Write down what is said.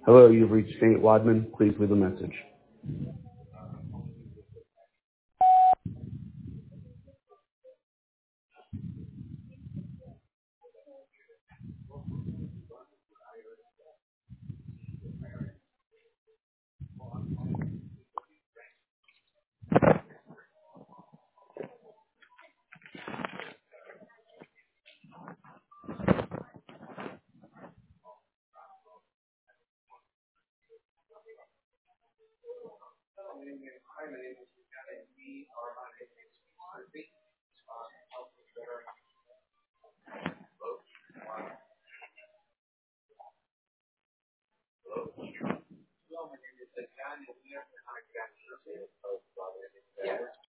Hello, you've reached St. Wadman. Please leave a message.